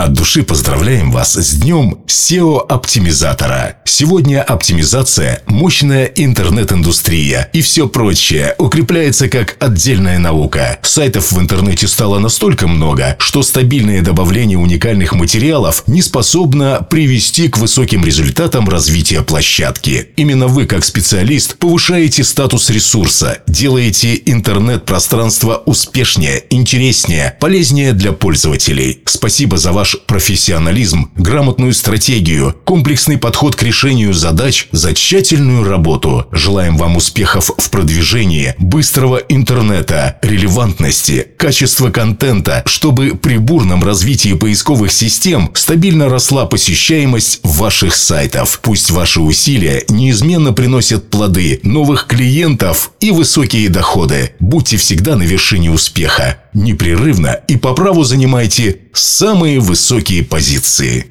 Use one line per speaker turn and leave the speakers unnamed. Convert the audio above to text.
от души поздравляем вас с днем SEO-оптимизатора. Сегодня оптимизация, мощная интернет-индустрия и все прочее укрепляется как отдельная наука. Сайтов в интернете стало настолько много, что стабильное добавление уникальных материалов не способно привести к высоким результатам развития площадки. Именно вы, как специалист, повышаете статус ресурса, делаете интернет-пространство успешнее, интереснее, полезнее для пользователей. Спасибо за ваш профессионализм, грамотную стратегию, комплексный подход к решению задач, за тщательную работу. Желаем вам успехов в продвижении, быстрого интернета, релевантности, качества контента, чтобы при бурном развитии поисковых систем стабильно росла посещаемость ваших сайтов. Пусть ваши усилия неизменно приносят плоды, новых клиентов и высокие доходы. Будьте всегда на вершине успеха. Непрерывно и по праву занимайте самые высокие позиции.